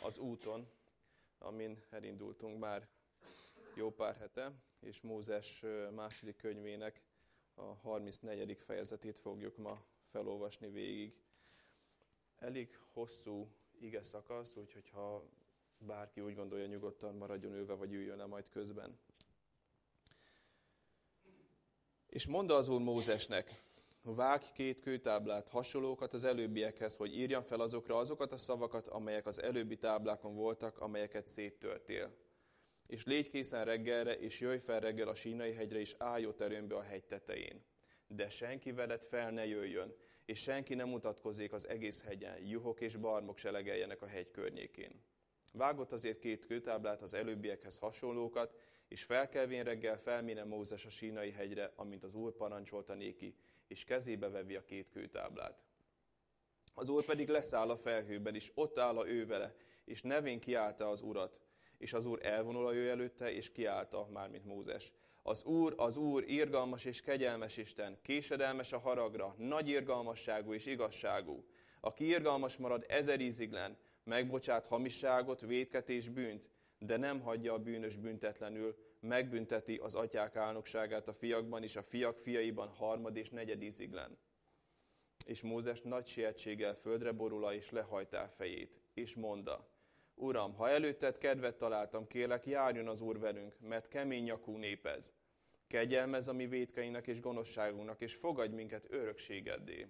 az úton, amin elindultunk már jó pár hete, és Mózes második könyvének a 34. fejezetét fogjuk ma felolvasni végig. Elég hosszú ige szakasz, úgyhogy ha bárki úgy gondolja, nyugodtan maradjon ülve, vagy üljön le majd közben. És mondta az Úr Mózesnek: vágj 2 kőtáblát, hasonlókat az előbbiekhez, hogy írjam fel azokra azokat a szavakat, amelyek az előbbi táblákon voltak, amelyeket széttörtél. És légy készen reggelre, és jöjj fel reggel a Sínai hegyre, és állj ott erőmbe a hegy tetején. De senki veled fel ne jöjjön, és senki ne mutatkozzék az egész hegyen, juhok és barmok se legeljenek a hegy környékén. Vágott azért 2 kőtáblát, az előbbiekhez hasonlókat, és felkelvén reggel felméne Mózes a Sínai hegyre, amint az Úr parancsolta néki, és kezébe vevi a 2 kőtáblát. Az Úr pedig leszáll a felhőben, és ott áll ő vele, és nevén kiálta az Urat. És az Úr elvonul ő előtte, és kiálta, mármint Mózes: az Úr, irgalmas és kegyelmes Isten, késedelmes a haragra, nagy irgalmasságú és igazságú, aki irgalmas marad 1000 íziglen, megbocsát hamisságot, vétket és bűnt, de nem hagyja a bűnös büntetlenül, megbünteti az atyák álnokságát a fiakban, és a fiak fiaiban 3. és 4. íziglen. És Mózes nagy sietséggel földre borula, és lehajtál fejét, és mondta: Uram, ha előtted kedvet találtam, kérlek, járjon az Úr velünk, mert kemény nyakú nép ez. Kegyelmezz a mi vétkeinknek és gonoszságunknak, és fogadj minket örökségeddé.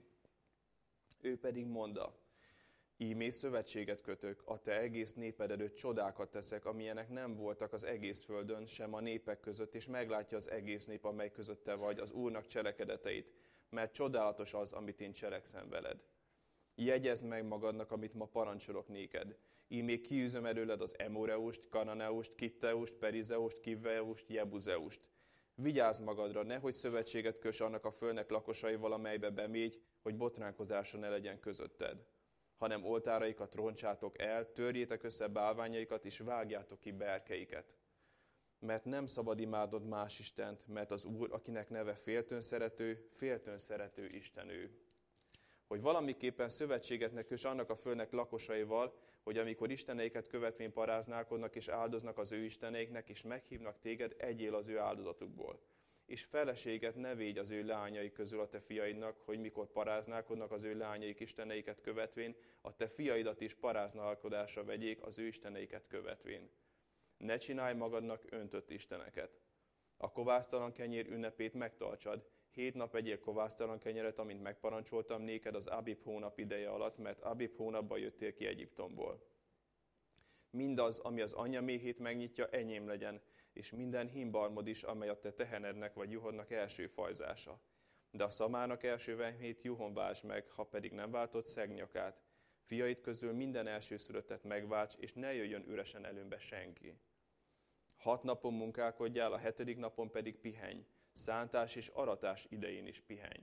Ő pedig mondta: ímé szövetséget kötök, a te egész néped előtt csodákat teszek, amilyenek nem voltak az egész földön, sem a népek között, és meglátja az egész nép, amely között te vagy, az Úrnak cselekedeteit, mert csodálatos az, amit én cselekszem veled. Jegyezd meg magadnak, amit ma parancsolok néked. Ímé kiűzöm előled az Emoreust, Kananeust, Kitteust, Perizeust, Kivveust, Jebuzeust. Vigyázz magadra, nehogy szövetséget köss annak a földnek lakosaival, amelybe bemégy, hogy botránkozása ne legyen közötted. Hanem oltáraikat roncsátok el, törjétek össze bálványaikat, és vágjátok ki berkeiket. Mert nem szabad imádod más istent, mert az Úr, akinek neve féltőn szerető Isten ő. Hogy valamiképpen szövetséget ne köss annak a földnek lakosaival, hogy amikor isteneiket követvén paráználkodnak és áldoznak az ő isteneiknek, és meghívnak téged, egyél az ő áldozatukból. És feleséget ne védj az ő leányai közül a te fiaidnak, hogy mikor paráználkodnak az ő leányaik isteneiket követvén, a te fiaidat is paráználkodásra vegyék az ő isteneiket követvén. Ne csinálj magadnak öntött isteneket. A kovásztalan kenyér ünnepét megtartsad, 7 nap egyél kovásztalan kenyeret, amint megparancsoltam néked az Abib hónap ideje alatt, mert Abib hónapban jöttél ki Egyiptomból. Mindaz, ami az anyja méhét megnyitja, enyém legyen, és minden hímbarmod is, amely a te tehenednek vagy juhodnak első fajzása. De a szamának első vehmét juhon válts meg, ha pedig nem váltod szegnyakát. Fiaid közül minden elsőszülöttet megválts, és ne jöjjön üresen előmbe senki. 6 napon munkálkodjál, a 7. napon pedig pihenj. Szántás és aratás idején is pihenj.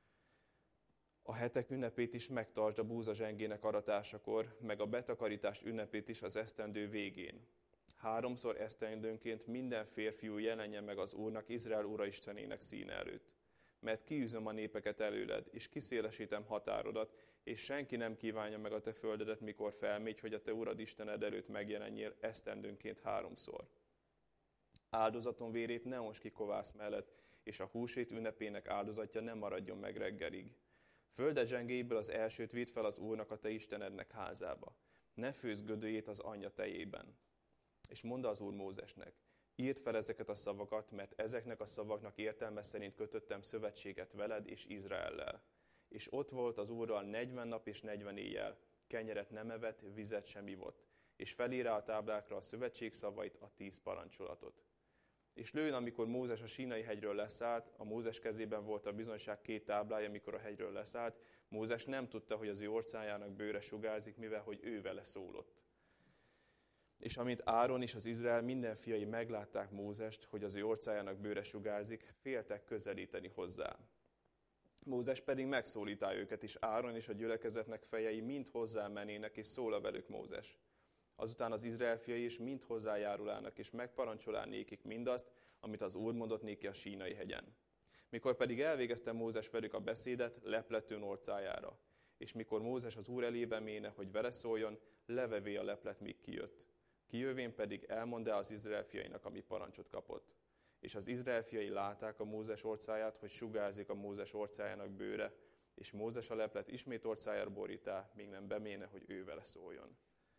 A hetek ünnepét is megtartsd a búzazsengének aratásakor, meg a betakarítás ünnepét is az esztendő végén. 3-szor esztendőnként minden férfiú jelenjen meg az Úrnak, Izrael Ura Istenének színe előtt. Mert kiűzöm a népeket előled, és kiszélesítem határodat, és senki nem kívánja meg a te földedet, mikor felmégy, hogy a te Urad Istened előtt megjelenjél esztendőnként 3-szor. Áldozaton vérét ne onts ki kovász mellett, és a húsvét ünnepének áldozatja nem maradjon meg reggelig. Földe zsengéből az elsőt vidd fel az Úrnak, a te Istenednek házába. Ne főzz gödőjét az anyja tejében. És mondta az Úr Mózesnek: írd fel ezeket a szavakat, mert ezeknek a szavaknak értelme szerint kötöttem szövetséget veled és Izraellel. És ott volt az Úrral 40 nap és 40 éjjel, kenyeret nem evett, vizet sem ivott, és felírá a táblákra a szövetség szavait, a 10 parancsolatot. És lőn, amikor Mózes a Sínai hegyről leszállt, a Mózes kezében volt a bizonyság 2 táblája, amikor a hegyről leszállt, Mózes nem tudta, hogy az ő orcájának bőre sugárzik, mivel hogy ő vele szólott. És amint Áron és az Izrael minden fiai meglátták Mózest, hogy az ő orcájának bőre sugárzik, féltek közelíteni hozzá. Mózes pedig megszólítál őket, és Áron és a gyülekezetnek fejei mind hozzá mennének, és szól velük Mózes. Azután az Izrael fiai is mind hozzájárulának, és megparancsolál nékik mindazt, amit az Úr mondott néki a Sínai hegyen. Mikor pedig elvégezte Mózes velük a beszédet, leplettőn orcájára. És mikor Mózes az Úr elébe méne, hogy vele szóljon, levevé a leplet, míg kijött. Kijövén pedig elmondta az Izrael fiainak, ami parancsot kapott. És az izrael fiai látták a Mózes orcáját, hogy sugárzik a Mózes orcájának bőre, és Mózes a leplet ismét orcájára borítá, még nem beméne, hogy ő vele szóljon.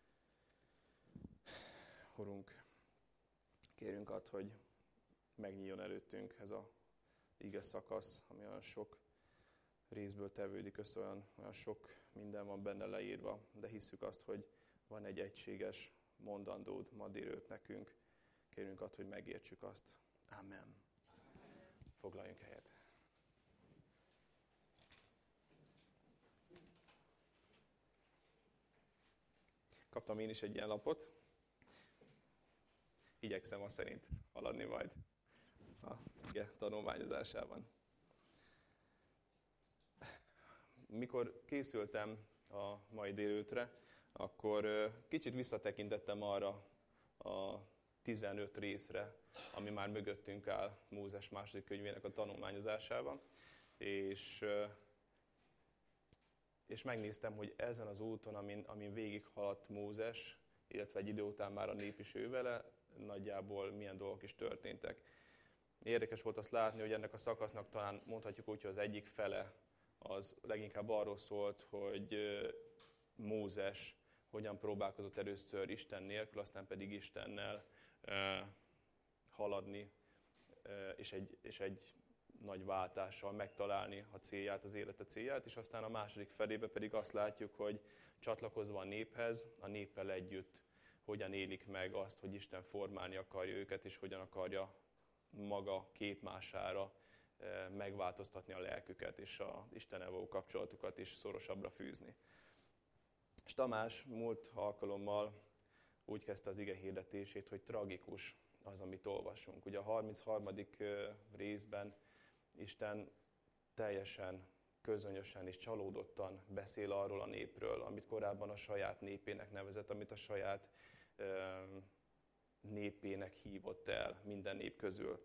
Urunk, kérünk ad, hogy megnyíljon előttünk ez a ige szakasz, ami olyan sok részből tevődik össze, olyan sok minden van benne leírva, de hisszük azt, hogy van egy egységes mondandód ma délőtt nekünk. Kérünk ad, hogy megértsük azt. Amen. Foglaljunk helyet. Kaptam én is egy ilyen lapot. Igyekszem azt szerint haladni majd a tanulmányozásában. Mikor készültem a mai délőtre, akkor kicsit visszatekintettem arra a 15 részre, ami már mögöttünk áll Mózes második könyvének a tanulmányozásában, és megnéztem, hogy ezen az úton, amin végighaladt Mózes, illetve egy idő után már a nép is ő vele, nagyjából milyen dolgok is történtek. Érdekes volt azt látni, hogy ennek a szakasznak talán mondhatjuk úgy, hogy az egyik fele az leginkább arról szólt, hogy Mózes hogyan próbálkozott először Isten nélkül, aztán pedig Istennel haladni, és egy nagy váltással megtalálni a célját, az élete célját, és aztán a második felébe pedig azt látjuk, hogy csatlakozva a néphez, a néppel együtt hogyan élik meg azt, hogy Isten formálni akarja őket, és hogyan akarja maga képmására megváltoztatni a lelküket, és az Istennel való kapcsolatukat is szorosabbra fűzni. És Tamás múlt alkalommal úgy kezdte az ige hirdetését, hogy tragikus az, amit olvasunk. Ugye a 33. részben Isten teljesen közönösen és csalódottan beszél arról a népről, amit korábban a saját népének nevezett, amit a saját népének hívott el minden nép közül.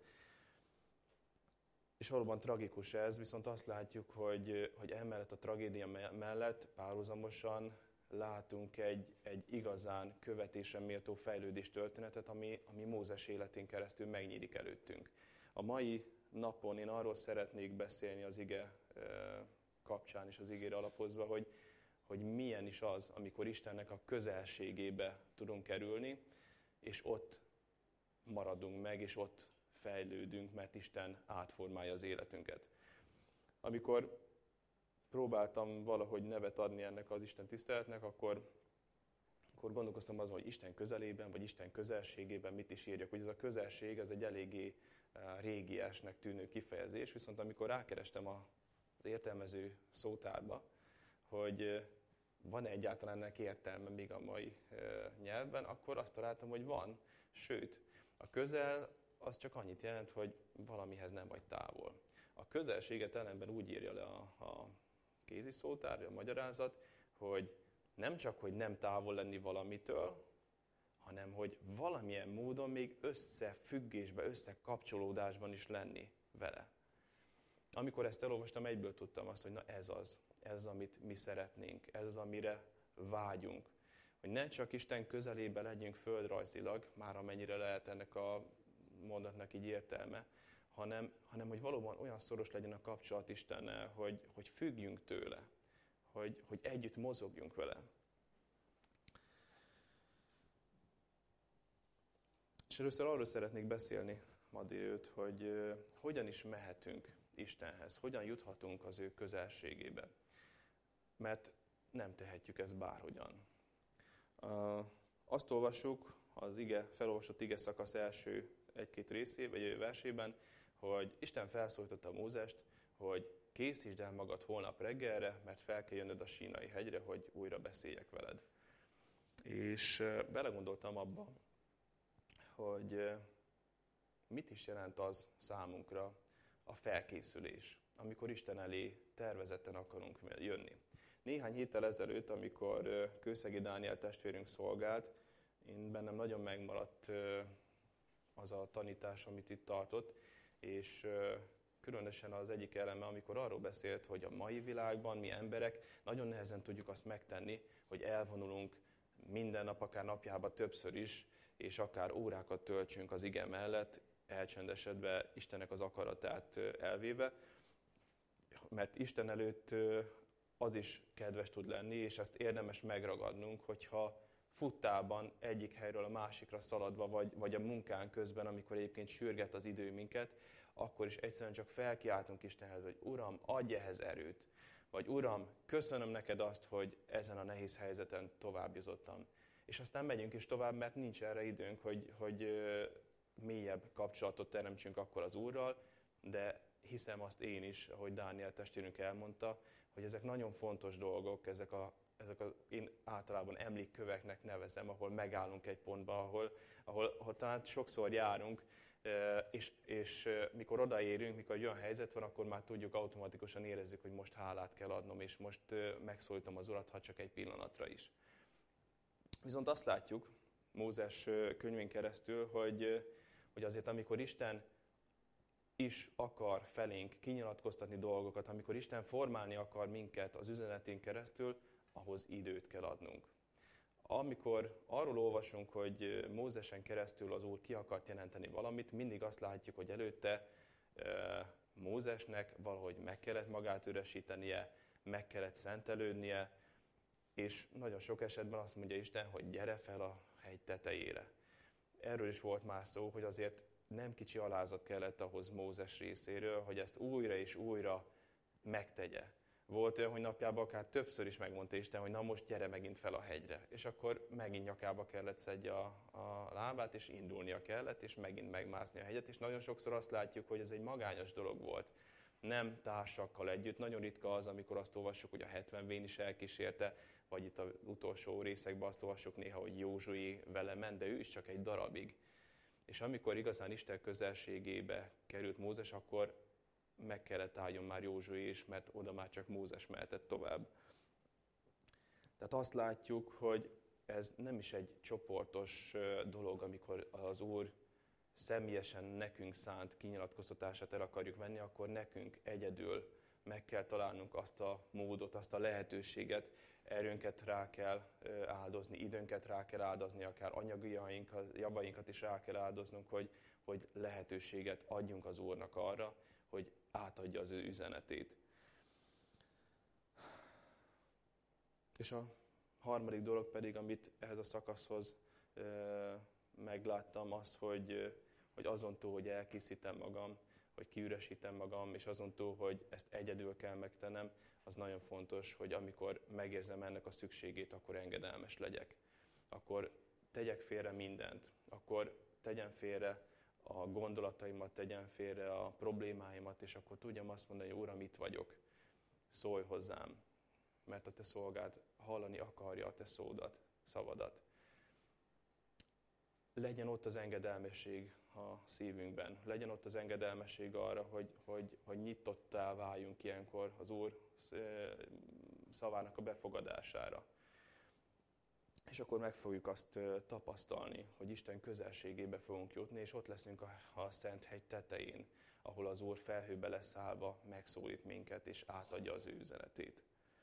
És valóban tragikus ez, viszont azt látjuk, hogy emellett a tragédia mellett párhuzamosan látunk egy igazán követésre méltó fejlődés történetet, ami Mózes életén keresztül megnyílik előttünk. A mai napon én arról szeretnék beszélni az ige kapcsán és az igére alapozva, hogy milyen is az, amikor Istennek a közelségébe tudunk kerülni, és ott maradunk meg, és ott fejlődünk, mert Isten átformálja az életünket. Amikor próbáltam valahogy nevet adni ennek az Isten tiszteletnek, akkor gondolkoztam azon, hogy Isten közelében, vagy Isten közelségében mit is írjak. Hogy ez a közelség, ez egy eléggé régiesnek tűnő kifejezés, viszont amikor rákerestem az értelmező szótárba, hogy van-e egyáltalán ennek értelme még a mai nyelvben, akkor azt találtam, hogy van. Sőt, a közel az csak annyit jelent, hogy valamihez nem vagy távol. A közelséget ellenben úgy írja le a kézi szótár, a magyarázat, hogy nem csak, hogy nem távol lenni valamitől, hanem, hogy valamilyen módon még összefüggésben, összekapcsolódásban is lenni vele. Amikor ezt elolvastam, egyből tudtam azt, hogy na ez az, amit mi szeretnénk, ez az, amire vágyunk. Hogy ne csak Isten közelébe legyünk földrajzilag, már amennyire lehet ennek a mondatnak így értelme, hanem hogy valóban olyan szoros legyen a kapcsolat Istennel, hogy függjünk tőle, hogy együtt mozogjunk vele. És először arról szeretnék beszélni ma délőtt, hogy hogyan is mehetünk Istenhez, hogyan juthatunk az ő közelségébe. Mert nem tehetjük ezt bárhogyan. Azt olvassuk az felolvasott ige szakasz első egy-két részében, vagy versében, hogy Isten felszólította Mózest, hogy készítsd el magad holnap reggelre, mert fel kell jönnöd a Sínai hegyre, hogy újra beszéljek veled. És belegondoltam abba, hogy mit is jelent az számunkra a felkészülés, amikor Isten elé tervezetten akarunk jönni. Néhány héttel ezelőtt, amikor Kőszegi Dániel testvérünk szolgált, én bennem nagyon megmaradt az a tanítás, amit itt tartott, és különösen az egyik eleme, amikor arról beszélt, hogy a mai világban mi emberek nagyon nehezen tudjuk azt megtenni, hogy elvonulunk minden nap, akár napjában többször is, és akár órákat töltsünk az ige mellett, elcsendesedve, Istennek az akaratát elvéve, mert Isten előtt az is kedves tud lenni, és ezt érdemes megragadnunk, hogyha futtában egyik helyről a másikra szaladva, vagy a munkánk közben, amikor egyébként sürget az idő minket, akkor is egyszerűen csak felkiáltunk Istenhez, hogy Uram, adj ehhez erőt, vagy Uram, köszönöm neked azt, hogy ezen a nehéz helyzeten tovább jutottam. És aztán megyünk is tovább, mert nincs erre időnk, hogy mélyebb kapcsolatot teremtsünk akkor az Úrral, de hiszem azt én is, ahogy Dániel testvérünk elmondta, hogy ezek nagyon fontos dolgok, ezek a én általában emlékköveknek nevezem, ahol megállunk egy pontba, ahol talán sokszor járunk, és mikor odaérünk, mikor egy olyan helyzet van, akkor már tudjuk, automatikusan érezzük, hogy most hálát kell adnom, és most megszólítom az Urat, ha csak egy pillanatra is. Viszont azt látjuk Mózes könyvén keresztül, hogy azért amikor Isten is akar felénk kinyilatkoztatni dolgokat, amikor Isten formálni akar minket az üzenetén keresztül, ahhoz időt kell adnunk. Amikor arról olvasunk, hogy Mózesen keresztül az Úr ki akart jelenteni valamit, mindig azt látjuk, hogy előtte Mózesnek valahogy meg kellett magát üresítenie, meg kellett szentelődnie, és nagyon sok esetben azt mondja Isten, hogy gyere fel a hegy tetejére. Erről is volt már szó, hogy azért nem kicsi alázat kellett ahhoz Mózes részéről, hogy ezt újra és újra megtegye. Volt olyan, hogy napjában akár többször is megmondta Isten, hogy na most gyere megint fel a hegyre. És akkor megint nyakába kellett szedje a lábát, és indulnia kellett, és megint megmászni a hegyet. És nagyon sokszor azt látjuk, hogy ez egy magányos dolog volt. Nem társakkal együtt. Nagyon ritka az, amikor azt olvassuk, hogy a 70 vén is elkísérte, vagy itt az utolsó részekben azt olvassuk néha, hogy Józsué vele ment, de ő is csak egy darabig. És amikor igazán Isten közelségébe került Mózes, akkor meg kellett álljon már Józsué is, mert oda már csak Mózes mehetett tovább. Tehát azt látjuk, hogy ez nem is egy csoportos dolog, amikor az Úr személyesen nekünk szánt kinyilatkoztatását el akarjuk venni, akkor nekünk egyedül meg kell találnunk azt a módot, azt a lehetőséget, erőnket rá kell áldozni, időnket rá kell áldozni, akár anyagi javainkat is rá kell áldoznunk, hogy lehetőséget adjunk az Úrnak arra, hogy átadja az ő üzenetét. És a harmadik dolog pedig, amit ehhez a szakaszhoz megláttam, az, hogy azontól, hogy elkészítem magam, hogy kiüresítem magam, és azontól, hogy ezt egyedül kell megtennem, az nagyon fontos, hogy amikor megérzem ennek a szükségét, akkor engedelmes legyek. Akkor tegyek félre mindent, akkor tegyen félre a gondolataimat, tegyen félre a problémáimat, és akkor tudjam azt mondani, hogy Uram, itt vagyok, szólj hozzám, mert a te szolgád hallani akarja a te szavadat. Legyen ott az engedelmesség a szívünkben, legyen ott az engedelmesség arra, hogy nyitottá váljunk ilyenkor az Úr szavának a befogadására. És akkor meg fogjuk azt tapasztalni, hogy Isten közelségébe fogunk jutni, és ott leszünk a Szent Hegy tetején, ahol az Úr felhőbe leszállva megszólít minket, és átadja az ő üzenetét.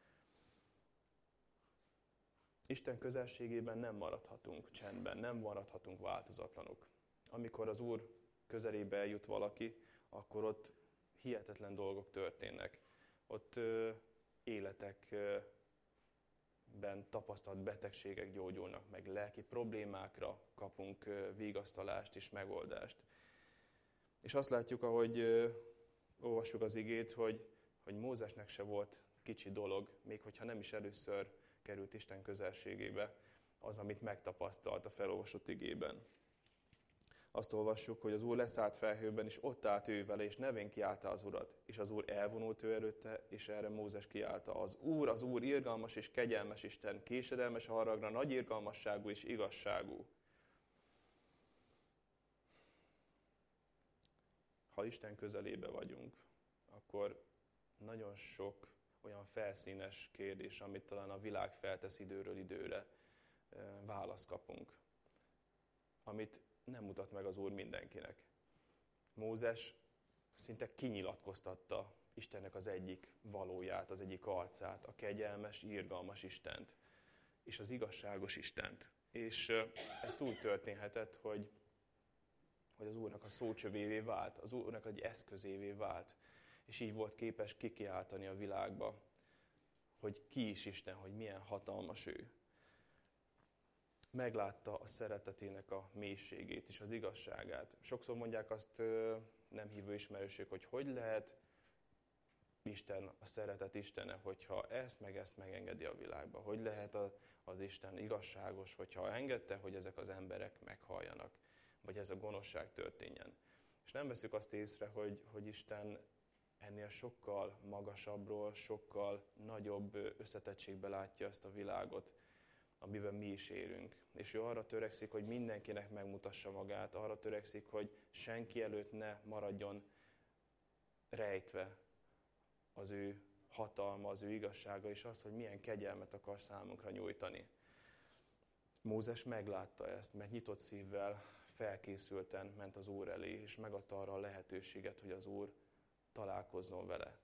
Isten közelségében nem maradhatunk csendben, nem maradhatunk változatlanok. Amikor az Úr közelébe eljut valaki, akkor ott hihetetlen dolgok történnek. Ott életekben tapasztalt betegségek gyógyulnak meg, lelki problémákra kapunk vigasztalást és megoldást. És azt látjuk, ahogy olvassuk az igét, hogy Mózesnek se volt kicsi dolog, még hogyha nem is először került Isten közelségébe, az, amit megtapasztalt a felolvasott igében. Azt olvassuk, hogy az Úr leszállt felhőben, és ott állt ő vele, és nevén kiáltta az Urat. És az Úr elvonult ő előtte, és erre Mózes kiáltta: az Úr, irgalmas és kegyelmes Isten, késedelmes a haragra, nagy irgalmasságú és igazságú. Ha Isten közelébe vagyunk, akkor nagyon sok olyan felszínes kérdés, amit talán a világ feltesz időről időre, választ kapunk, amit nem mutat meg az Úr mindenkinek. Mózes szinte kinyilatkoztatta Istennek az egyik valóját, az egyik arcát, a kegyelmes, irgalmas Istent, és az igazságos Istent. És ez úgy történhetett, hogy az Úrnak a szócsövévé vált, az Úrnak egy eszközévé vált, és így volt képes kikiáltani a világba, hogy ki is Isten, hogy milyen hatalmas ő. Meglátta a szeretetének a mélységét és az igazságát. Sokszor mondják azt nem hívő ismerősök, hogy lehet Isten, a szeretet Istene, hogyha ezt megengedi a világba. Hogy lehet az Isten igazságos, hogyha engedte, hogy ezek az emberek meghalljanak, vagy ez a gonoszság történjen. És nem veszük azt észre, hogy Isten ennél sokkal magasabbról, sokkal nagyobb összetettségbe látja ezt a világot, amiben mi is élünk. És ő arra törekszik, hogy mindenkinek megmutassa magát, arra törekszik, hogy senki előtt ne maradjon rejtve az ő hatalma, az ő igazsága, és az, hogy milyen kegyelmet akar számunkra nyújtani. Mózes meglátta ezt, mert nyitott szívvel, felkészülten ment az Úr elé, és megadta arra a lehetőséget, hogy az Úr találkozzon vele.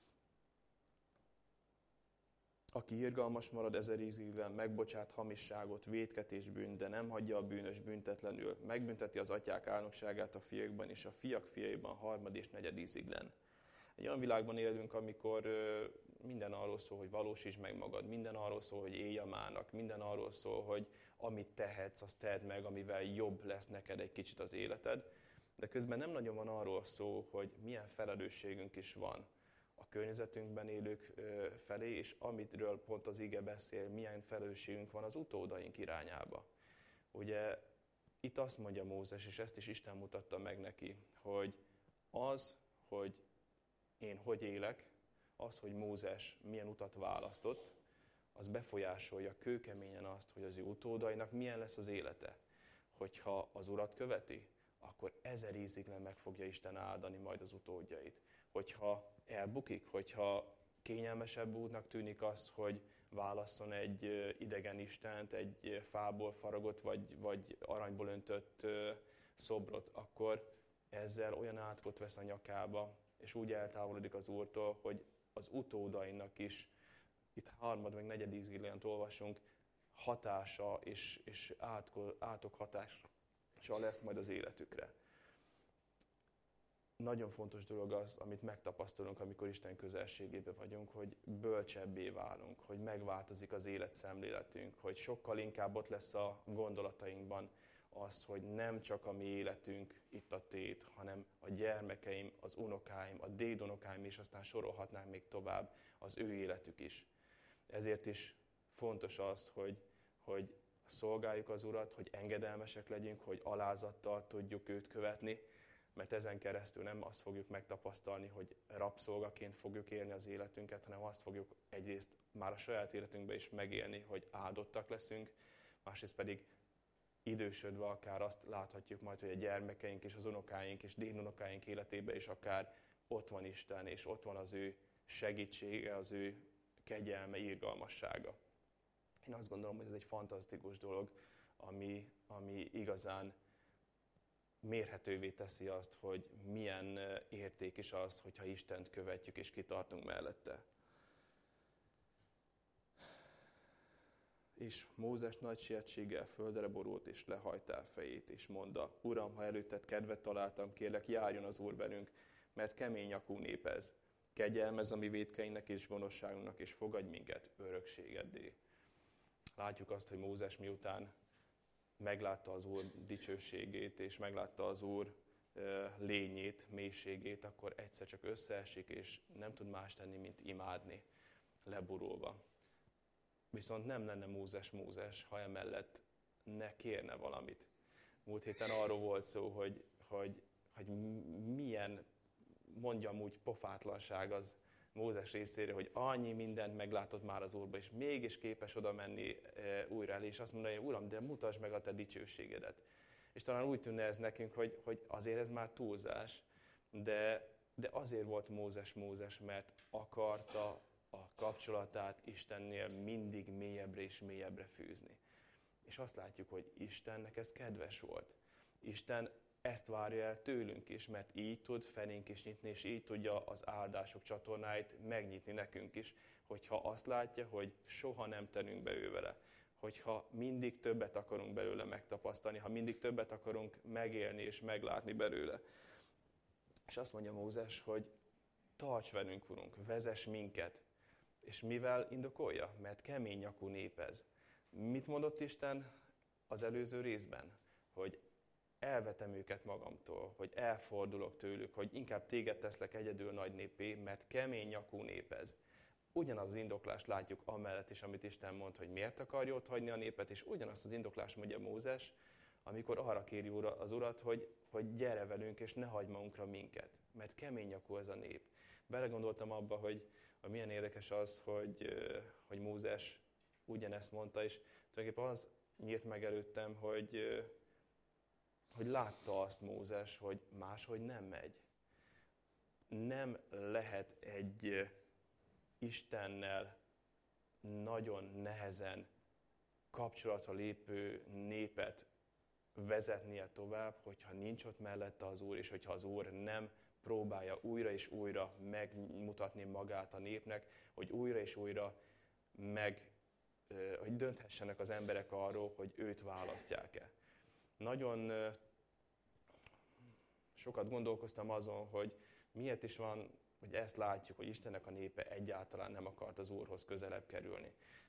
Aki irgalmas marad 1000 évben, megbocsát hamisságot, vétket és bűnt, de nem hagyja a bűnös büntetlenül, megbünteti az atyák álnokságát a fiakban, és a fiak fiaiban 3. és 4. íziglen. Egy olyan világban élünk, amikor minden arról szól, hogy valósítsd meg magad, minden arról szól, hogy élj a mának, minden arról szól, hogy amit tehetsz, azt tedd meg, amivel jobb lesz neked egy kicsit az életed, de közben nem nagyon van arról szó, hogy milyen felelősségünk is van a környezetünkben élők felé, és amitről pont az ige beszél, milyen felelősségünk van az utódaink irányába. Ugye itt azt mondja Mózes, és ezt is Isten mutatta meg neki, hogy az, hogy én hogy élek, az, hogy Mózes milyen utat választott, az befolyásolja kőkeményen azt, hogy az ő utódainak milyen lesz az élete. Hogyha az Urat követi, akkor 1000 íziglen meg fogja Isten áldani majd az utódjait. Hogyha elbukik, hogyha kényelmesebb útnak tűnik az, hogy válasszon egy idegen istent, egy fából faragott vagy aranyból öntött szobrot, akkor ezzel olyan átkot vesz a nyakába, és úgy eltávolodik az Úrtól, hogy az utódainak is, itt 3. meg 4. íziglént olvasunk, hatása és átok hatása lesz majd az életükre. Nagyon fontos dolog az, amit megtapasztalunk, amikor Isten közelségében vagyunk, hogy bölcsebbé válunk, hogy megváltozik az életszemléletünk, hogy sokkal inkább ott lesz a gondolatainkban az, hogy nem csak a mi életünk itt a tét, hanem a gyermekeim, az unokáim, a dédunokáim is, aztán sorolhatnánk még tovább az ő életük is. Ezért is fontos az, hogy szolgáljuk az Urat, hogy engedelmesek legyünk, hogy alázattal tudjuk őt követni, mert ezen keresztül nem azt fogjuk megtapasztalni, hogy rabszolgaként fogjuk élni az életünket, hanem azt fogjuk egyrészt már a saját életünkben is megélni, hogy áldottak leszünk, másrészt pedig idősödve akár azt láthatjuk majd, hogy a gyermekeink és az unokáink és dédunokáink életében is akár ott van Isten, és ott van az ő segítsége, az ő kegyelme, irgalmassága. Én azt gondolom, hogy ez egy fantasztikus dolog, ami igazán mérhetővé teszi azt, hogy milyen érték is az, hogyha Istent követjük és kitartunk mellette. És Mózes nagy sietséggel földre borult, és lehajtál fejét, és mondta: Uram, ha előtted kedvet találtam, kérlek, járjon az Úr velünk, mert kemény nyakú nép ez. Kegyelmezz a mi vétkeinknek és gonoszságunknak, és fogadj minket örökségeddé. Látjuk azt, hogy Mózes miután meglátta az Úr dicsőségét, és meglátta az Úr lényét, mélységét, akkor egyszer csak összeesik, és nem tud más tenni, mint imádni, leborulva. Viszont nem lenne Mózes, ha emellett ne kérne valamit. Múlt héten arról volt szó, hogy milyen, mondjam úgy, pofátlanság az Mózes részéről, hogy annyi mindent meglátott már az Úrba, és mégis képes oda menni újra elé, és azt mondani, hogy Uram, de mutasd meg a te dicsőségedet. És talán úgy tűnne ez nekünk, hogy azért ez már túlzás, de azért volt Mózes, mert akarta a kapcsolatát Istennél mindig mélyebbre és mélyebbre fűzni. És azt látjuk, hogy Istennek ez kedves volt. Isten ezt várja el tőlünk is, mert így tud fenénk is nyitni, és így tudja az áldások csatornáit megnyitni nekünk is, hogyha azt látja, hogy soha nem tenünk be ő vele, hogyha mindig többet akarunk belőle megtapasztalni, ha mindig többet akarunk megélni és meglátni belőle. És azt mondja Mózes, hogy tarts velünk, Urunk, vezess minket. És mivel indokolja? Mert kemény nyakú nép ez. Mit mondott Isten az előző részben? Hogy elvetem őket magamtól, hogy elfordulok tőlük, hogy inkább téged teszlek egyedül nagy népé, mert kemény nyakú nép ez. Ugyanaz az indoklást látjuk amellett is, amit Isten mond, hogy miért akarja ott hagyni a népet, és ugyanazt az indoklást mondja Mózes, amikor arra kéri az Urat, hogy gyere velünk, és ne hagyd magunkra minket, mert kemény nyakú ez a nép. Belegondoltam abba, hogy milyen érdekes az, hogy Mózes ugyanezt mondta, és tulajdonképpen az nyílt meg előttem, hogy látta azt Mózes, hogy máshogy nem megy. Nem lehet egy Istennel nagyon nehezen kapcsolatra lépő népet vezetnie tovább, hogyha nincs ott mellette az Úr, és hogyha az Úr nem próbálja újra és újra megmutatni magát a népnek, hogy újra és újra hogy dönthessenek az emberek arról, hogy őt választják-e. Nagyon sokat gondolkoztam azon, hogy miért is van, hogy ezt látjuk, hogy Istennek a népe egyáltalán nem akart az Úrhoz közelebb kerülni.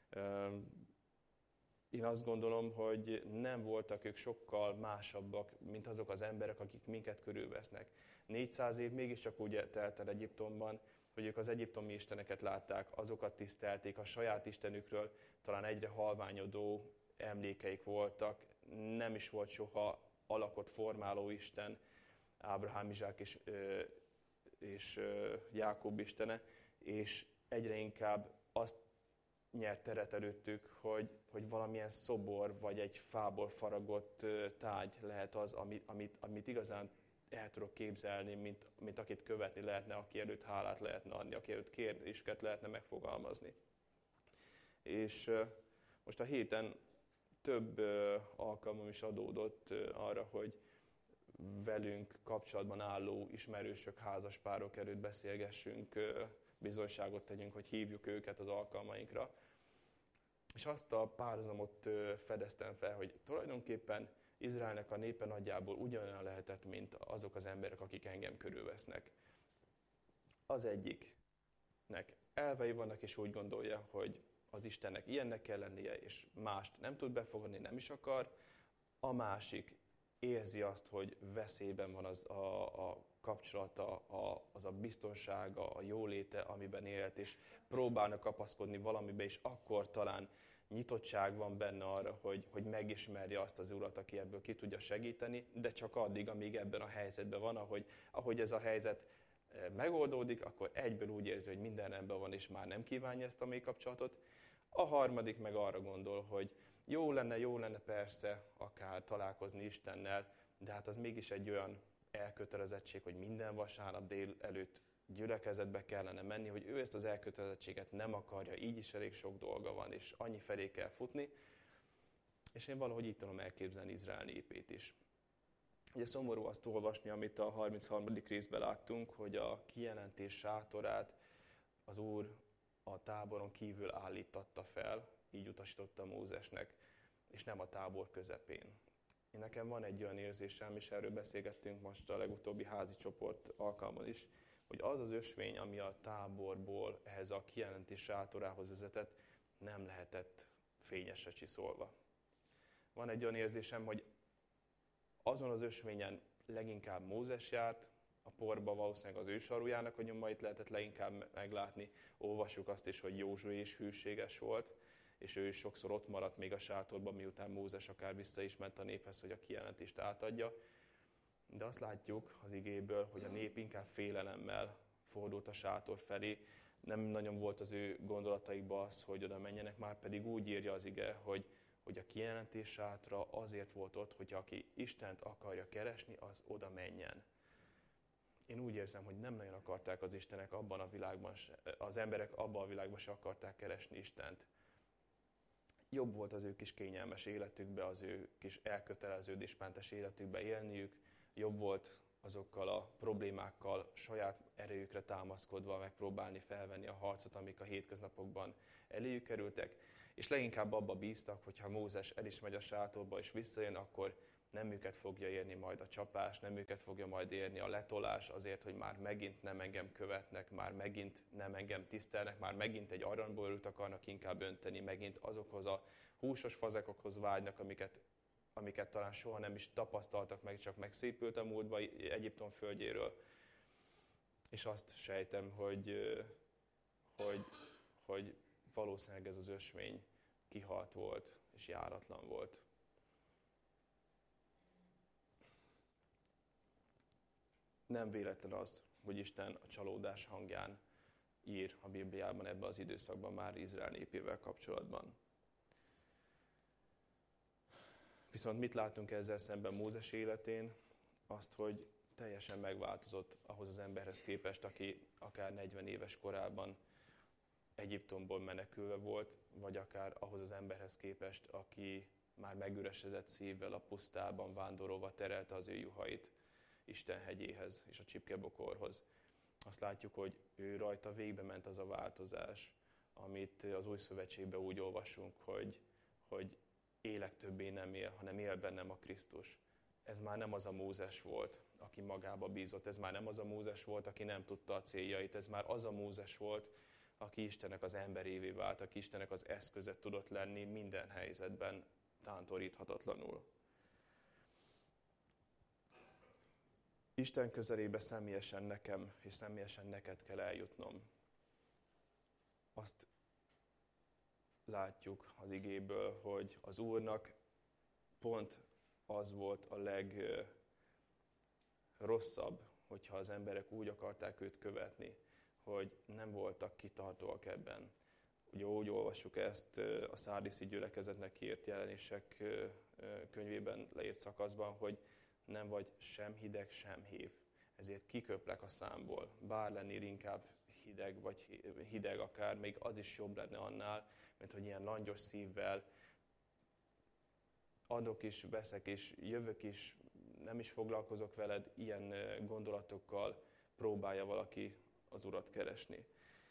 Én azt gondolom, hogy nem voltak ők sokkal másabbak, mint azok az emberek, akik minket körülvesznek. 400 év mégiscsak úgy telt el Egyiptomban, hogy ők az egyiptomi isteneket látták, azokat tisztelték, a saját istenükről talán egyre halványodó emlékeik voltak, nem is volt soha alakot formáló Isten, Ábrahám, Izsák és Jákob istene, és egyre inkább azt nyert teret előttük, hogy valamilyen szobor vagy egy fából faragott tárgy lehet az, amit igazán el tudok képzelni, mint akit követni lehetne, aki előtt hálát lehetne adni, aki előtt kérdéseket lehetne megfogalmazni. És most a héten több alkalmam is adódott arra, hogy velünk kapcsolatban álló ismerősök, házaspárok előtt beszélgessünk, bizonyságot tegyünk, hogy hívjuk őket az alkalmainkra. És azt a párhuzamot fedeztem fel, hogy tulajdonképpen Izraelnek a népe nagyjából ugyanolyan lehetett, mint azok az emberek, akik engem körülvesznek. Az egyiknek elvei vannak, és úgy gondolja, hogy az Istennek ilyennek kell lennie, és mást nem tud befogadni, nem is akar. A másik érzi azt, hogy veszélyben van az a kapcsolata, az a biztonsága, a jóléte, amiben élt, és próbálnak kapaszkodni valamibe, és akkor talán nyitottság van benne arra, hogy megismerje azt az Urat, aki ebből ki tudja segíteni, de csak addig, amíg ebben a helyzetben van, ahogy ez a helyzet megoldódik, akkor egyből úgy érzi, hogy minden rendben van, és már nem kívánja ezt a mély kapcsolatot. A harmadik meg arra gondol, hogy jó lenne persze akár találkozni Istennel, de hát az mégis egy olyan elkötelezettség, hogy minden vasárnap délelőtt gyülekezetbe kellene menni, hogy ő ezt az elkötelezettséget nem akarja, így is elég sok dolga van, és annyi felé kell futni. És én valahogy így tudom elképzelni Izrael népét is. Ugye szomorú azt olvasni, amit a 33. részben láttunk, hogy a kijelentés sátorát az Úr a táboron kívül állítatta fel, így utasította Mózesnek, és nem a tábor közepén. Nekem van egy olyan érzésem, és erről beszélgettünk most a legutóbbi házi csoport alkalmon is, hogy az az ösvény, ami a táborból ehhez a kijelentés sátorához vezetett, nem lehetett fényesre csiszolva. Van egy olyan érzésem, hogy azon az ösvényen leginkább Mózes járt, a porba valószínűleg az ő sarujának a nyomait lehetett leginkább meglátni. Olvassuk azt is, hogy Józsué is hűséges volt, és ő is sokszor ott maradt még a sátorban, miután Mózes akár vissza is ment a néphez, hogy a kijelentést átadja. De azt látjuk az igéből, hogy a nép inkább félelemmel fordult a sátor felé. Nem nagyon volt az ő gondolataikban az, hogy oda menjenek, már pedig úgy írja az ige, hogy a kijelentés sátra azért volt ott, hogy aki Istent akarja keresni, az oda menjen. Én úgy érzem, hogy nem nagyon akarták az Istenek abban a világban, az emberek abban a világban se akarták keresni Istent. Jobb volt az ő kis kényelmes életükbe, az ő kis elköteleződésmentes életükbe élniük, jobb volt azokkal a problémákkal saját erejükre támaszkodva megpróbálni felvenni a harcot, amik a hétköznapokban eléjük kerültek, és leginkább abba bíztak, hogy ha Mózes el is megy a sátorba és visszajön, akkor nem őket fogja érni majd a csapás, nem őket fogja majd érni a letolás azért, hogy már megint nem engem követnek, már megint nem engem tisztelnek, már megint egy aranyborút akarnak inkább önteni, megint azokhoz a húsos fazekokhoz vágynak, amiket talán soha nem is tapasztaltak meg, csak megszépült a múltba Egyiptom földjéről. És azt sejtem, hogy valószínűleg ez az ösvény kihalt volt és járatlan volt. Nem véletlen az, hogy Isten a csalódás hangján ír a Bibliában ebben az időszakban már Izrael népével kapcsolatban. Viszont mit látunk ezzel szemben Mózes életén? Azt, hogy teljesen megváltozott ahhoz az emberhez képest, aki akár 40 éves korában Egyiptomból menekülve volt, vagy akár ahhoz az emberhez képest, aki már megüresedett szívvel a pusztában vándorolva terelte az ő juhait Isten hegyéhez és a csipkebokorhoz. Azt látjuk, hogy ő rajta végbe ment az a változás, amit az Új Szövetségben úgy olvasunk, hogy élek többé nem él, hanem él bennem a Krisztus. Ez már nem az a Mózes volt, aki magába bízott, ez már nem az a Mózes volt, aki nem tudta a céljait, ez már az a Mózes volt, aki Istennek az emberévé vált, aki Istennek az eszköze tudott lenni minden helyzetben tántoríthatatlanul. Isten közelébe személyesen nekem és személyesen neked kell eljutnom. Azt látjuk az igéből, hogy az Úrnak pont az volt a legrosszabb, hogyha az emberek úgy akarták őt követni, hogy nem voltak kitartóak ebben. Ugye úgy olvassuk ezt a szárdiszi gyülekezetnek írt Jelenések könyvében leírt szakaszban, hogy nem vagy sem hideg, sem hév. Ezért kiköplek a számból. Bár lennél inkább hideg, vagy hideg akár, még az is jobb lenne annál, mint hogy ilyen langyos szívvel adok is, veszek is, jövök is, nem is foglalkozok veled, ilyen gondolatokkal próbálja valaki az Urat keresni.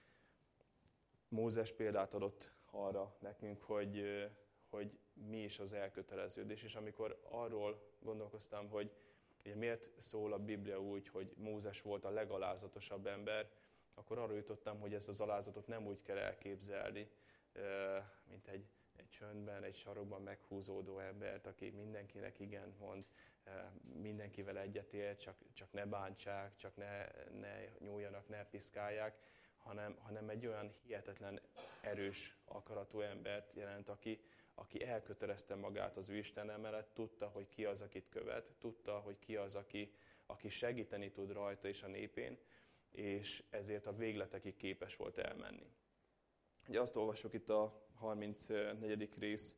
Mózes példát adott arra nekünk, hogy mi is az elköteleződés, és amikor arról gondolkoztam, hogy ugye miért szól a Biblia úgy, hogy Mózes volt a legalázatosabb ember, akkor arra jutottam, hogy ezt az alázatot nem úgy kell elképzelni, mint egy csöndben, egy sarokban meghúzódó embert, aki mindenkinek igent mond, mindenkivel egyetért, csak ne bántsák, csak ne nyúljanak, ne piszkálják, hanem egy olyan hihetetlen erős akaratú embert jelent, aki elkötelezte magát az ő Istennel mellett, tudta, hogy ki az, akit követ, tudta, hogy ki az, aki segíteni tud rajta és a népén, és ezért a végletekig képes volt elmenni. Ugye azt olvassuk itt a 34. rész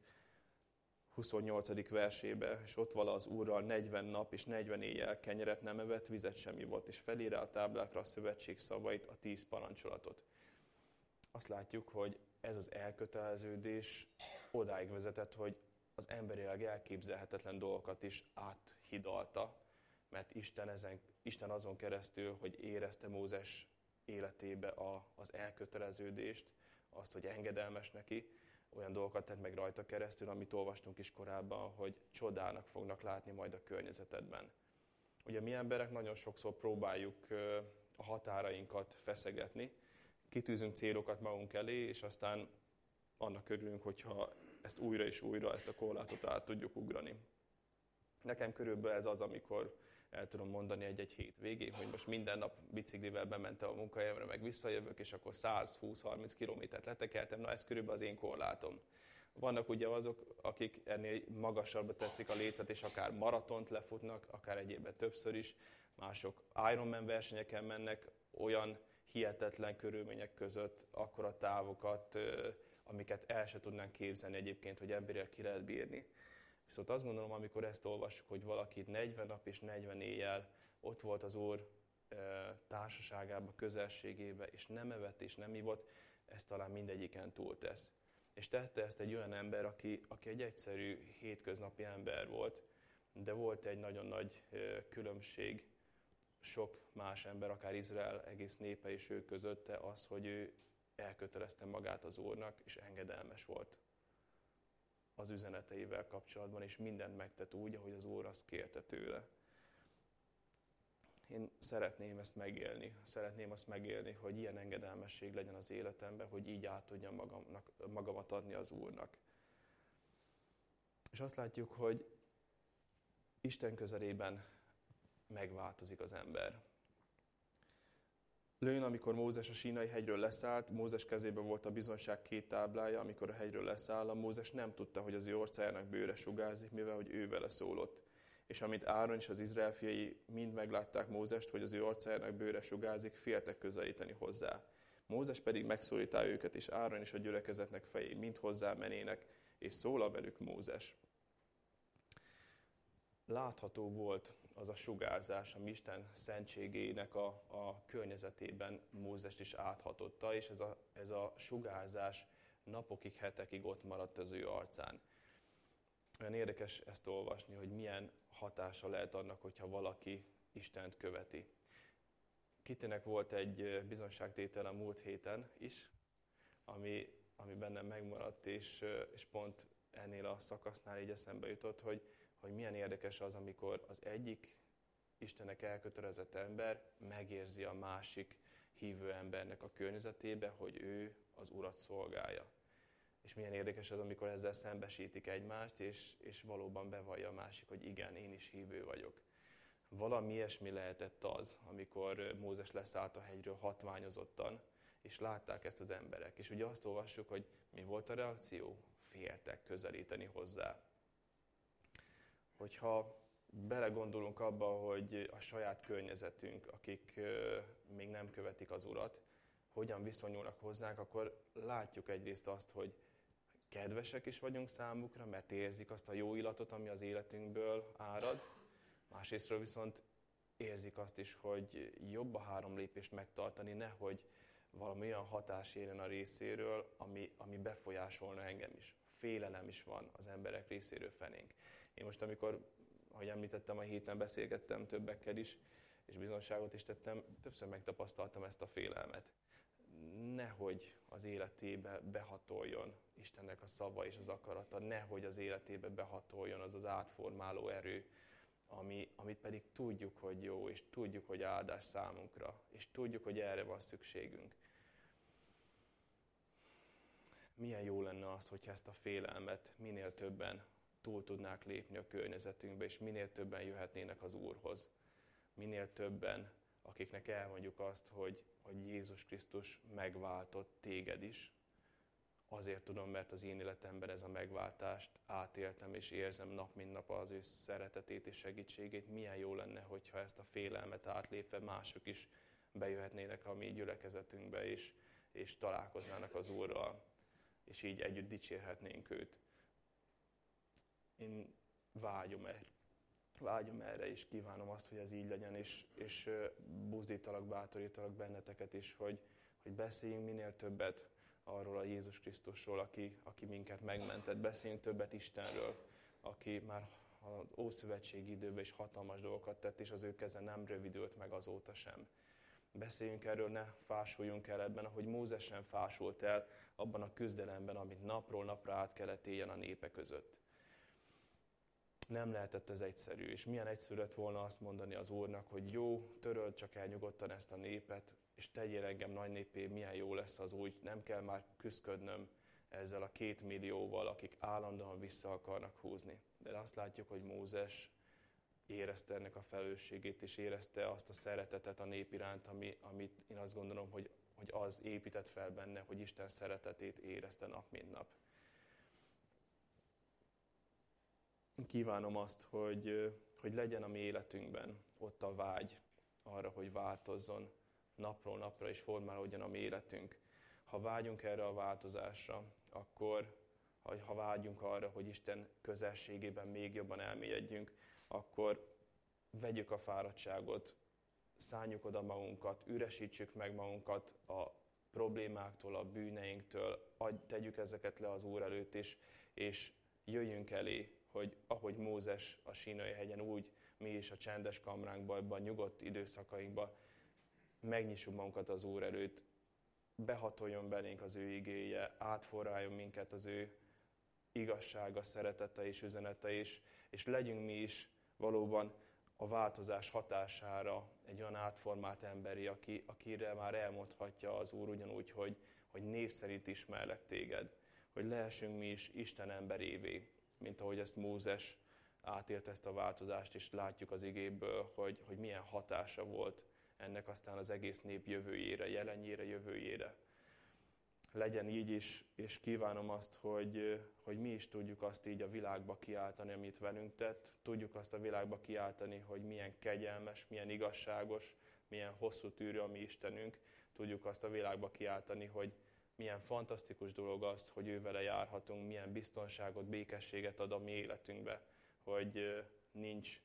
28. versébe, és ott vala az Úrral 40 nap és 40 éjjel kenyeret nem evett, vizet sem ivott, és felírja a táblákra a szövetség szavait, a 10 parancsolatot. Azt látjuk, hogy ez az elköteleződés odáig vezetett, hogy az emberileg elképzelhetetlen dolgokat is áthidalta, mert Isten azon keresztül, hogy érezte Mózes életébe az elköteleződést, azt, hogy engedelmes neki, olyan dolgokat tett meg rajta keresztül, amit olvastunk is korábban, hogy csodának fognak látni majd a környezetedben. Ugye mi emberek nagyon sokszor próbáljuk a határainkat feszegetni, kitűzünk célokat magunk elé, és aztán annak örülünk, hogyha ezt újra és újra, ezt a korlátot át tudjuk ugrani. Nekem körülbelül ez az, amikor el tudom mondani egy hét végén, hogy most minden nap biciklivel bementem a munkahelyemre, meg visszajövök, és akkor 120-30 kilométert letekeltem, na ez körülbelül az én korlátom. Vannak ugye azok, akik ennél magasabbra teszik a lécet, és akár maratont lefutnak, akár egyébben többször is, mások Ironman versenyeken mennek, olyan hihetetlen körülmények között, akkora távokat, amiket el se tudnánk képzelni egyébként, hogy emberileg ki lehet bírni. Viszont azt gondolom, amikor ezt olvassuk, hogy valaki 40 nap és 40 éjjel ott volt az Úr társaságában, közelségében, és nem evett és nem ivott, ez talán mindegyiken túltesz. És tette ezt egy olyan ember, aki egy egyszerű hétköznapi ember volt, de volt egy nagyon nagy különbség sok más ember, akár Izrael egész népe és ő közötte az, hogy ő elkötelezte magát az Úrnak, és engedelmes volt az üzeneteivel kapcsolatban, és mindent megtett úgy, ahogy az Úr azt kérte tőle. Én szeretném ezt megélni. Szeretném azt megélni, hogy ilyen engedelmesség legyen az életemben, hogy így át tudjam magamat adni az Úrnak. És azt látjuk, hogy Isten közelében megváltozik az ember. Lőn, amikor Mózes a Sínai hegyről leszállt, Mózes kezében volt a bizonyság 2 táblája, amikor a hegyről leszáll, Mózes nem tudta, hogy az ő orcájának bőre sugárzik, mivel hogy ő vele szólott. És amint Áron és az Izrael fiai mind meglátták Mózest, hogy az ő arcájának bőre sugárzik, féltek közelíteni hozzá. Mózes pedig megszólítá őket, és Áron és a gyülekezetnek fejé mind hozzá menének, és szólal velük Mózes. Látható volt az a sugárzás, ami Isten szentségének a környezetében Mózest is áthatotta, és ez a sugárzás napokig, hetekig ott maradt az ő arcán. Olyan érdekes ezt olvasni, hogy milyen hatása lehet annak, hogyha valaki Istent követi. Kittinek volt egy bizonságtétel a múlt héten is, ami bennem megmaradt, és pont ennél a szakasznál így eszembe jutott, hogy milyen érdekes az, amikor az egyik Istennek elkötelezett ember megérzi a másik hívő embernek a környezetébe, hogy ő az Urat szolgálja. És milyen érdekes az, amikor ezzel szembesítik egymást, és valóban bevallja a másik, hogy igen, én is hívő vagyok. Valami ilyesmi lehetett az, amikor Mózes leszállt a hegyről hatványozottan, és látták ezt az emberek. És ugye azt olvassuk, hogy mi volt a reakció? Féltek közelíteni hozzá. Hogyha belegondolunk abba, hogy a saját környezetünk, akik még nem követik az Urat, hogyan viszonyulnak hozzánk, akkor látjuk egyrészt azt, hogy kedvesek is vagyunk számukra, mert érzik azt a jó illatot, ami az életünkből árad. Másrésztről viszont érzik azt is, hogy jobb a 3 lépést megtartani, nehogy valami olyan hatás érjen a részéről, ami befolyásolna engem is. Félelem is van az emberek részéről felénk. Én most, amikor, ahogy említettem, a héten beszélgettem többekkel is, és bizonságot is tettem, többször megtapasztaltam ezt a félelmet. Nehogy az életébe behatoljon Istennek a szava és az akarata, nehogy az életébe behatoljon az az átformáló erő, amit pedig tudjuk, hogy jó, és tudjuk, hogy áldás számunkra, és tudjuk, hogy erre van szükségünk. Milyen jó lenne az, hogyha ezt a félelmet minél többen túl tudnák lépni a környezetünkbe, és minél többen jöhetnének az Úrhoz. Minél többen, akiknek elmondjuk azt, hogy Jézus Krisztus megváltott téged is. Azért tudom, mert az én életemben ez a megváltást átéltem, és érzem nap mint nap az ő szeretetét és segítségét. Milyen jó lenne, hogyha ezt a félelmet átlépve mások is bejöhetnének a mi gyülekezetünkbe, és találkoznának az Úrral, és így együtt dicsérhetnénk őt. Én vágyom erre, és kívánom azt, hogy ez így legyen, és buzdítalak, bátorítalak benneteket is, hogy beszéljünk minél többet arról a Jézus Krisztusról, aki minket megmentett. Beszéljünk többet Istenről, aki már az ószövetségi időben is hatalmas dolgokat tett, és az ő keze nem rövidült meg azóta sem. Beszéljünk erről, ne fásuljunk el ebben, ahogy Mózes sem fásult el abban a küzdelemben, amit napról napra át kellett éljen a népe között. Nem lehetett ez egyszerű, és milyen egyszerű lett volna azt mondani az Úrnak, hogy jó, töröld csak el nyugodtan ezt a népet, és tegyél engem nagy népé, milyen jó lesz az úgy, nem kell már küszködnöm ezzel a 2 millióval, akik állandóan vissza akarnak húzni. De azt látjuk, hogy Mózes érezte ennek a felelősségét, és érezte azt a szeretetet a nép iránt, amit én azt gondolom, hogy az épített fel benne, hogy Isten szeretetét érezte nap mint nap. Kívánom azt, hogy legyen a mi életünkben ott a vágy arra, hogy változzon napról napra, és formálódjon a mi életünk. Ha vágyunk erre a változásra, akkor, ha vágyunk arra, hogy Isten közelségében még jobban elmélyedjünk, akkor vegyük a fáradtságot, szálljuk oda magunkat, üresítsük meg magunkat a problémáktól, a bűneinktől, tegyük ezeket le az Úr előtt is, és jöjjünk elé, hogy ahogy Mózes a Sínai hegyen, úgy mi is a csendes kamránkban, ebben a nyugodt időszakainkban megnyissuk magunkat az Úr előtt, behatoljon belénk az ő igéje, átforráljon minket az ő igazsága, szeretete és üzenete is, és legyünk mi is valóban a változás hatására egy olyan átformált emberi, akire már elmondhatja az Úr ugyanúgy, hogy név szerint ismerlek téged, hogy lehessünk mi is Isten emberévé, mint ahogy ezt Mózes átélt ezt a változást, és látjuk az igéből, hogy milyen hatása volt ennek aztán az egész nép jövőjére, jelenjére, jövőjére. Legyen így is, és kívánom azt, hogy mi is tudjuk azt így a világba kiáltani, amit velünk tett. Tudjuk azt a világba kiáltani, hogy milyen kegyelmes, milyen igazságos, milyen hosszú tűrő a mi Istenünk. Tudjuk azt a világba kiáltani, hogy milyen fantasztikus dolog az, hogy ő vele járhatunk, milyen biztonságot, békességet ad a mi életünkbe, hogy nincs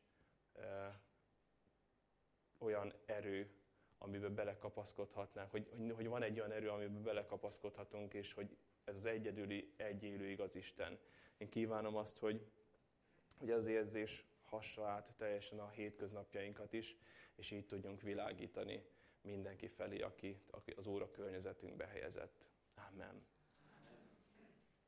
olyan erő, amiben belekapaszkodhatnánk, hogy van egy olyan erő, amiben belekapaszkodhatunk, és hogy ez az egyedüli, egyélő igaz Isten. Én kívánom azt, hogy az érzés hassa át teljesen a hétköznapjainkat is, és így tudjunk világítani mindenki felé, aki az Úr a környezetünkbe helyezett. Amen.